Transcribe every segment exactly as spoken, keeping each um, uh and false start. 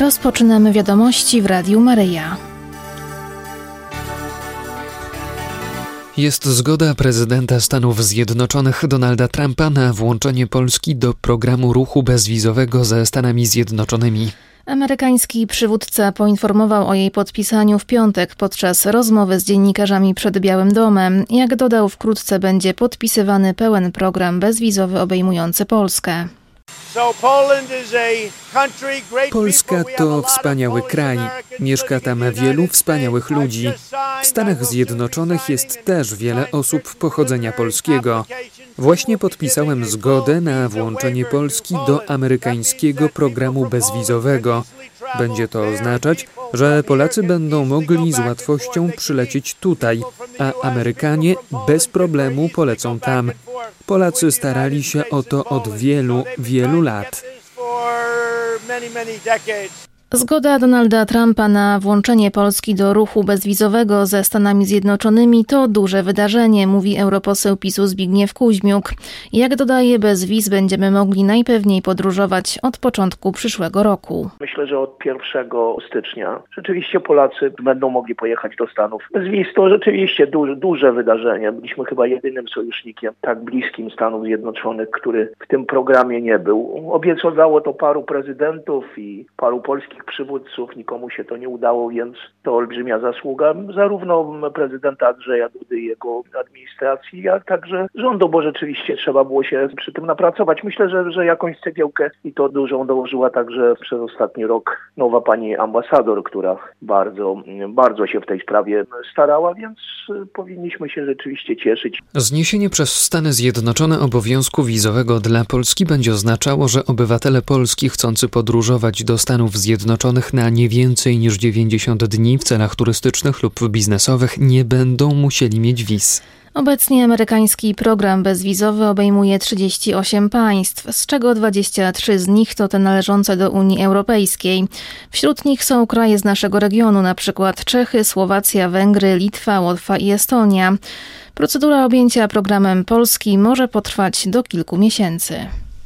Rozpoczynamy wiadomości w Radiu Maryja. Jest zgoda prezydenta Stanów Zjednoczonych Donalda Trumpa na włączenie Polski do programu ruchu bezwizowego ze Stanami Zjednoczonymi. Amerykański przywódca poinformował o jej podpisaniu w piątek podczas rozmowy z dziennikarzami przed Białym Domem. Jak dodał, wkrótce będzie podpisywany pełen program bezwizowy obejmujący Polskę. Polska to wspaniały kraj. Mieszka tam wielu wspaniałych ludzi. W Stanach Zjednoczonych jest też wiele osób pochodzenia polskiego. Właśnie podpisałem zgodę na włączenie Polski do amerykańskiego programu bezwizowego. Będzie to oznaczać, że Polacy będą mogli z łatwością przylecieć tutaj, a Amerykanie bez problemu polecą tam. Polacy starali się o to od wielu, wielu lat. Zgoda Donalda Trumpa na włączenie Polski do ruchu bezwizowego ze Stanami Zjednoczonymi to duże wydarzenie, mówi europoseł PiSu Zbigniew Kuźmiuk. Jak dodaje, bez wiz będziemy mogli najpewniej podróżować od początku przyszłego roku. Myślę, że od pierwszego stycznia rzeczywiście Polacy będą mogli pojechać do Stanów. Bez wiz to rzeczywiście duże, duże wydarzenie. Byliśmy chyba jedynym sojusznikiem tak bliskim Stanów Zjednoczonych, który w tym programie nie był. Obiecywało to paru prezydentów i paru polskich przywódców, nikomu się to nie udało, więc to olbrzymia zasługa zarówno prezydenta Andrzeja Dudy i jego administracji, jak także rządu, bo rzeczywiście trzeba było się przy tym napracować. Myślę, że, że jakąś cegiełkę i to dużą dołożyła także przez ostatni rok nowa pani ambasador, która bardzo, bardzo się w tej sprawie starała, więc powinniśmy się rzeczywiście cieszyć. Zniesienie przez Stany Zjednoczone obowiązku wizowego dla Polski będzie oznaczało, że obywatele Polski chcący podróżować do Stanów Zjednoczonych na nie więcej niż dziewięćdziesiąt dni w celach turystycznych lub biznesowych nie będą musieli mieć wiz. Obecnie amerykański program bezwizowy obejmuje trzydzieści osiem państw, z czego dwadzieścia trzy z nich to te należące do Unii Europejskiej. Wśród nich są kraje z naszego regionu, np. Czechy, Słowacja, Węgry, Litwa, Łotwa i Estonia. Procedura objęcia programem Polski może potrwać do kilku miesięcy.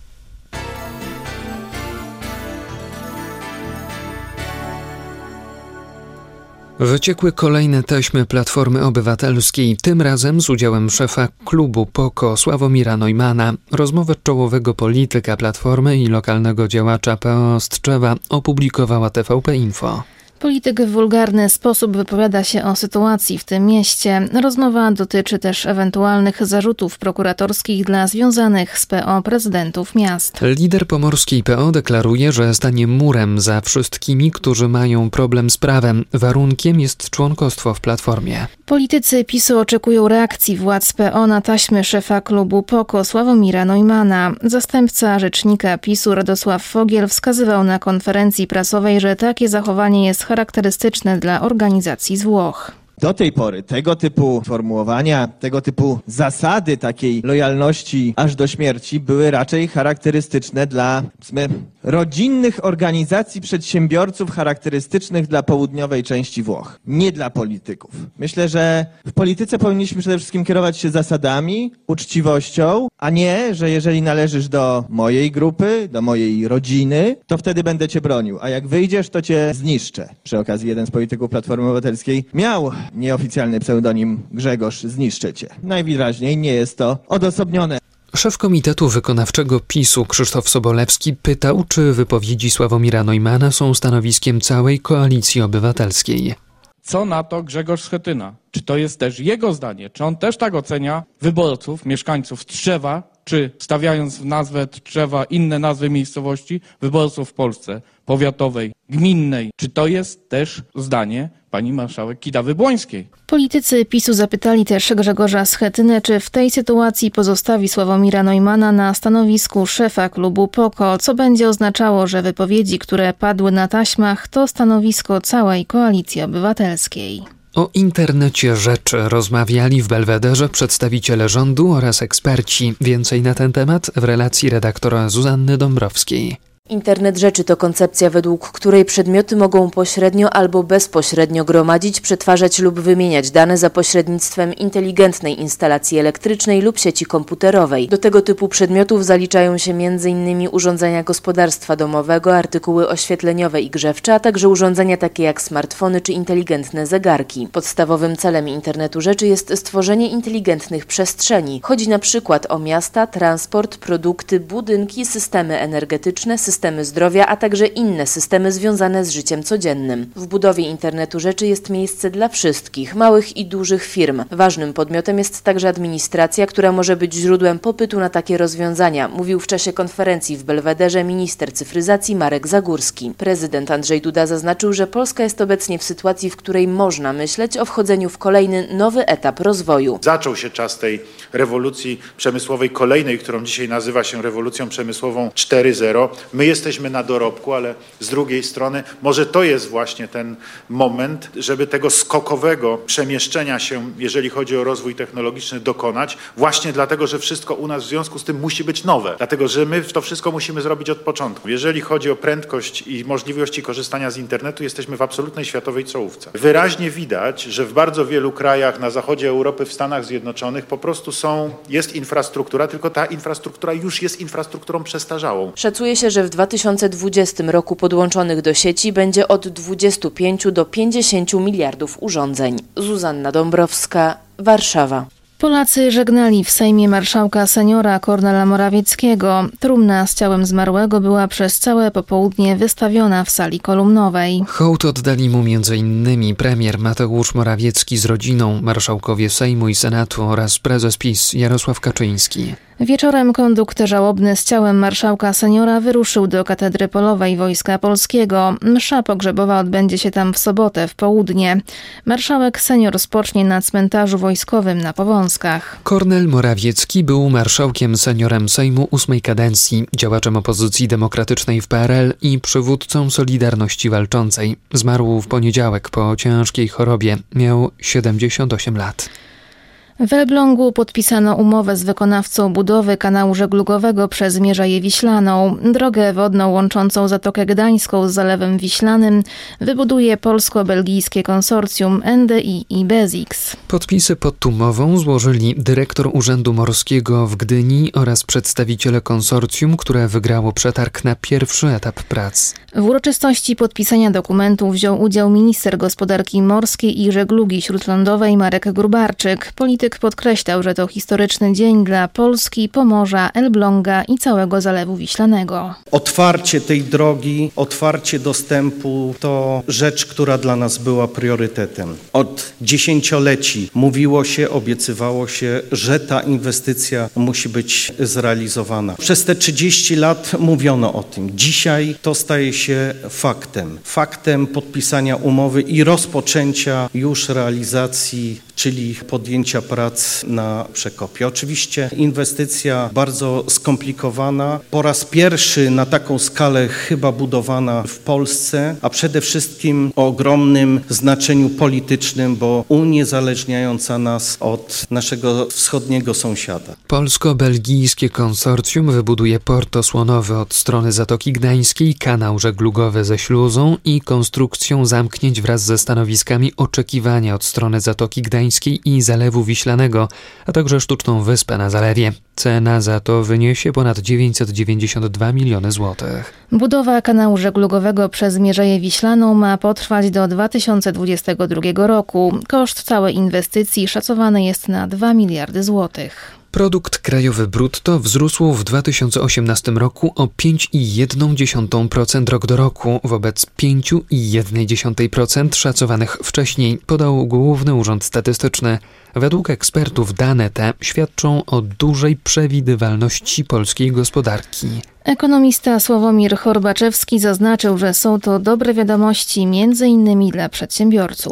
Wyciekły kolejne taśmy Platformy Obywatelskiej, tym razem z udziałem szefa klubu PO-KO Sławomira Neumanna. Rozmowę czołowego polityka Platformy i lokalnego działacza P O z Tczewa opublikowała T V P Info. Polityk w wulgarny sposób wypowiada się o sytuacji w tym mieście. Rozmowa dotyczy też ewentualnych zarzutów prokuratorskich dla związanych z P O prezydentów miast. Lider pomorskiej P O deklaruje, że stanie murem za wszystkimi, którzy mają problem z prawem. Warunkiem jest członkostwo w Platformie. Politycy PiSu oczekują reakcji władz P O na taśmy szefa klubu PO-KO Sławomira Neumanna. Zastępca rzecznika PiSu Radosław Fogiel wskazywał na konferencji prasowej, że takie zachowanie jest charakterystyczne dla organizacji z Włoch. Do tej pory tego typu formułowania, tego typu zasady takiej lojalności aż do śmierci były raczej charakterystyczne dla powiedzmy, rodzinnych organizacji przedsiębiorców charakterystycznych dla południowej części Włoch, nie dla polityków. Myślę, że w polityce powinniśmy przede wszystkim kierować się zasadami, uczciwością, a nie, że jeżeli należysz do mojej grupy, do mojej rodziny, to wtedy będę cię bronił, a jak wyjdziesz, to cię zniszczę. Przy okazji jeden z polityków Platformy Obywatelskiej miał nieoficjalny pseudonim Grzegorz Zniszczę cię. Najwyraźniej nie jest to odosobnione. Szef Komitetu Wykonawczego PiSu Krzysztof Sobolewski pytał, czy wypowiedzi Sławomira Neumanna są stanowiskiem całej Koalicji Obywatelskiej. Co na to Grzegorz Schetyna? Czy to jest też jego zdanie? Czy on też tak ocenia wyborców, mieszkańców Tczewa, czy stawiając w nazwę Tczewa inne nazwy miejscowości, wyborców w Polsce powiatowej, gminnej? Czy to jest też zdanie pani marszałek Kidawy-Błońskiej? Politycy PiSu zapytali też Grzegorza Schetynę, czy w tej sytuacji pozostawi Sławomira Neumanna na stanowisku szefa klubu PO-KO, co będzie oznaczało, że wypowiedzi, które padły na taśmach, to stanowisko całej Koalicji Obywatelskiej. O internecie rzeczy rozmawiali w Belwederze przedstawiciele rządu oraz eksperci. Więcej na ten temat w relacji redaktora Zuzanny Dąbrowskiej. Internet rzeczy to koncepcja, według której przedmioty mogą pośrednio albo bezpośrednio gromadzić, przetwarzać lub wymieniać dane za pośrednictwem inteligentnej instalacji elektrycznej lub sieci komputerowej. Do tego typu przedmiotów zaliczają się między innymi urządzenia gospodarstwa domowego, artykuły oświetleniowe i grzewcze, a także urządzenia takie jak smartfony czy inteligentne zegarki. Podstawowym celem internetu rzeczy jest stworzenie inteligentnych przestrzeni. Chodzi na przykład o miasta, transport, produkty, budynki, systemy energetyczne, systemy zdrowia, a także inne systemy związane z życiem codziennym. W budowie internetu rzeczy jest miejsce dla wszystkich, małych i dużych firm. Ważnym podmiotem jest także administracja, która może być źródłem popytu na takie rozwiązania, mówił w czasie konferencji w Belwederze minister cyfryzacji Marek Zagórski. Prezydent Andrzej Duda zaznaczył, że Polska jest obecnie w sytuacji, w której można myśleć o wchodzeniu w kolejny nowy etap rozwoju. Zaczął się czas tej rewolucji przemysłowej kolejnej, którą dzisiaj nazywa się rewolucją przemysłową cztery zero. My jesteśmy na dorobku, ale z drugiej strony może to jest właśnie ten moment, żeby tego skokowego przemieszczenia się, jeżeli chodzi o rozwój technologiczny, dokonać, właśnie dlatego, że wszystko u nas w związku z tym musi być nowe, dlatego, że my to wszystko musimy zrobić od początku. Jeżeli chodzi o prędkość i możliwości korzystania z internetu, jesteśmy w absolutnej światowej czołówce. Wyraźnie widać, że w bardzo wielu krajach na zachodzie Europy, w Stanach Zjednoczonych po prostu są, jest infrastruktura, tylko ta infrastruktura już jest infrastrukturą przestarzałą. Szacuje się, że w dwa tysiące dwudziestym roku podłączonych do sieci będzie od dwudziestu pięciu do pięćdziesięciu miliardów urządzeń. Zuzanna Dąbrowska, Warszawa. Polacy żegnali w Sejmie marszałka seniora Kornela Morawieckiego. Trumna z ciałem zmarłego była przez całe popołudnie wystawiona w sali kolumnowej. Hołd oddali mu między innymi premier Mateusz Morawiecki z rodziną, marszałkowie Sejmu i Senatu oraz prezes PiS Jarosław Kaczyński. Wieczorem kondukt żałobny z ciałem marszałka seniora wyruszył do Katedry Polowej Wojska Polskiego. Msza pogrzebowa odbędzie się tam w sobotę w południe. Marszałek senior spocznie na cmentarzu wojskowym na Powązkach. Kornel Morawiecki był marszałkiem seniorem Sejmu ósmej kadencji, działaczem opozycji demokratycznej w P R L i przywódcą Solidarności Walczącej. Zmarł w poniedziałek po ciężkiej chorobie. Miał siedemdziesiąt osiem lat. W Elblągu podpisano umowę z wykonawcą budowy kanału żeglugowego przez Mierzeję Wiślaną. Drogę wodną łączącą Zatokę Gdańską z Zalewem Wiślanym wybuduje polsko-belgijskie konsorcjum N D I i Bezix. Podpisy pod umową złożyli dyrektor Urzędu Morskiego w Gdyni oraz przedstawiciele konsorcjum, które wygrało przetarg na pierwszy etap prac. W uroczystości podpisania dokumentu wziął udział minister gospodarki morskiej i żeglugi śródlądowej Marek Gróbarczyk. Polityk podkreślał, że to historyczny dzień dla Polski, Pomorza, Elbląga i całego Zalewu Wiślanego. Otwarcie tej drogi, otwarcie dostępu to rzecz, która dla nas była priorytetem. Od dziesięcioleci mówiło się, obiecywało się, że ta inwestycja musi być zrealizowana. Przez te trzydzieści lat mówiono o tym. Dzisiaj to staje się faktem. Faktem podpisania umowy i rozpoczęcia już realizacji, czyli podjęcia prac na przekopie. Oczywiście inwestycja bardzo skomplikowana, po raz pierwszy na taką skalę chyba budowana w Polsce, a przede wszystkim o ogromnym znaczeniu politycznym, bo uniezależniająca nas od naszego wschodniego sąsiada. Polsko-belgijskie konsorcjum wybuduje port osłonowy od strony Zatoki Gdańskiej, kanał żeglugowy ze śluzą i konstrukcją zamknięć wraz ze stanowiskami oczekiwania od strony Zatoki Gdańskiej i Zalewu Wiślanego, a także sztuczną wyspę na zalewie. Cena za to wyniesie ponad dziewięćset dziewięćdziesiąt dwa miliony złotych. Budowa kanału żeglugowego przez Mierzeję Wiślaną ma potrwać do dwa tysiące dwudziestego drugiego roku. Koszt całej inwestycji szacowany jest na dwa miliardy złotych. Produkt krajowy brutto wzrósł w dwa tysiące osiemnastym roku o pięć przecinek jeden procent rok do roku wobec pięć przecinek jeden procent szacowanych wcześniej, podał Główny Urząd Statystyczny. Według ekspertów dane te świadczą o dużej przewidywalności polskiej gospodarki. Ekonomista Sławomir Horbaczewski zaznaczył, że są to dobre wiadomości między innymi dla przedsiębiorców.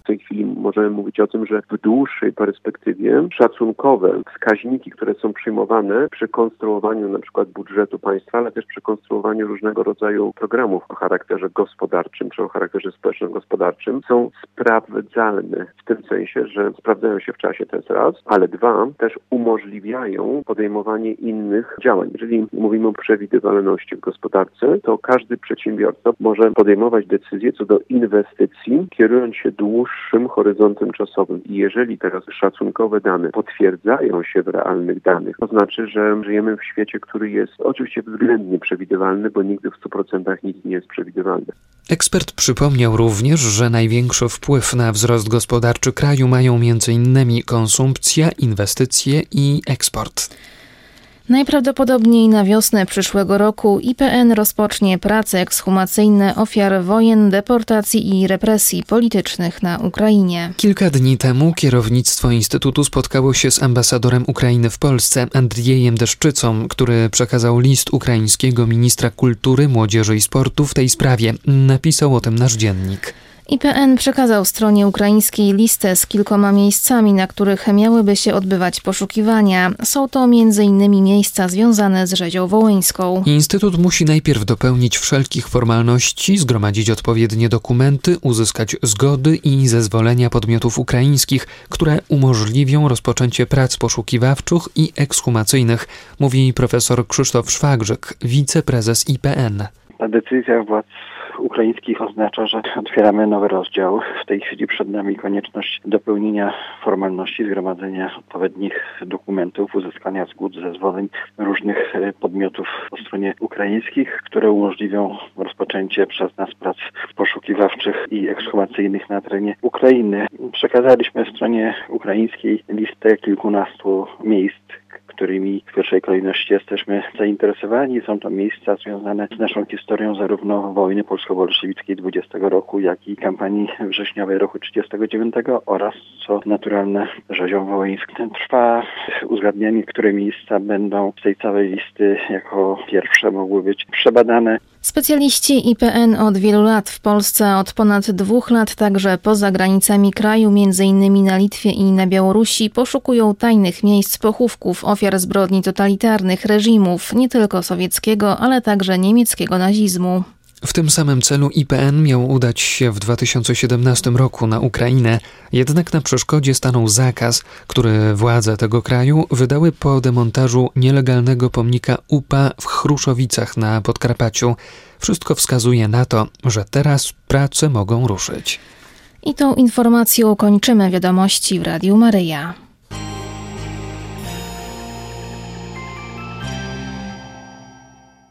W tej chwili możemy mówić o tym, że w dłuższej perspektywie szacunkowe wskaźniki, które są przyjmowane przy konstruowaniu na przykład budżetu państwa, ale też przy konstruowaniu różnego rodzaju programów o charakterze gospodarczym czy o charakterze społeczno-gospodarczym, są sprawdzalne w tym sensie, że sprawdzają się w czasie, to jest raz, ale dwa, też umożliwiają podejmowanie innych działań. Jeżeli mówimy o przewidywalności w gospodarce, to każdy przedsiębiorca może podejmować decyzje co do inwestycji, kierując się dłuższym horyzontem czasowym. I jeżeli teraz szacunkowe dane potwierdzają się w realnych danych, to znaczy, że żyjemy w świecie, który jest oczywiście względnie przewidywalny, bo nigdy w stu procentach nic nie jest przewidywalne. Ekspert przypomniał również, że największy wpływ na wzrost gospodarczy kraju mają między innymi konsumpcja, inwestycje i eksport. Najprawdopodobniej na wiosnę przyszłego roku I P N rozpocznie prace ekshumacyjne ofiar wojen, deportacji i represji politycznych na Ukrainie. Kilka dni temu kierownictwo Instytutu spotkało się z ambasadorem Ukrainy w Polsce, Andriejem Deszczycą, który przekazał list ukraińskiego ministra kultury, młodzieży i sportu w tej sprawie. Napisał o tym nasz dziennik. I P N przekazał stronie ukraińskiej listę z kilkoma miejscami, na których miałyby się odbywać poszukiwania. Są to między innymi miejsca związane z rzezią wołyńską. Instytut musi najpierw dopełnić wszelkich formalności, zgromadzić odpowiednie dokumenty, uzyskać zgody i zezwolenia podmiotów ukraińskich, które umożliwią rozpoczęcie prac poszukiwawczych i ekshumacyjnych, mówi profesor Krzysztof Szwagrzyk, wiceprezes I P N. Ta decyzja władz ukraińskich oznacza, że otwieramy nowy rozdział. W tej chwili przed nami konieczność dopełnienia formalności, zgromadzenia odpowiednich dokumentów, uzyskania zgód, zezwoleń różnych podmiotów po stronie ukraińskich, które umożliwią rozpoczęcie przez nas prac poszukiwawczych i ekshumacyjnych na terenie Ukrainy. Przekazaliśmy stronie ukraińskiej listę kilkunastu miejsc, którymi w pierwszej kolejności jesteśmy zainteresowani. Są to miejsca związane z naszą historią zarówno wojny polsko-bolszewickiej dwudziestego roku, jak i kampanii wrześniowej roku trzydziestego dziewiątego oraz, co naturalne, rzezią wołyńską. Trwa uzgadnianie, które miejsca będą z tej całej listy jako pierwsze mogły być przebadane. Specjaliści I P N od wielu lat w Polsce, a od ponad dwóch lat także poza granicami kraju, między innymi na Litwie i na Białorusi, poszukują tajnych miejsc pochówków ofiar zbrodni totalitarnych reżimów, nie tylko sowieckiego, ale także niemieckiego nazizmu. W tym samym celu I P N miał udać się w dwa tysiące siedemnastym roku na Ukrainę, jednak na przeszkodzie stanął zakaz, który władze tego kraju wydały po demontażu nielegalnego pomnika U P A w Chruszowicach na Podkarpaciu. Wszystko wskazuje na to, że teraz prace mogą ruszyć. I tą informacją kończymy wiadomości w Radiu Maryja.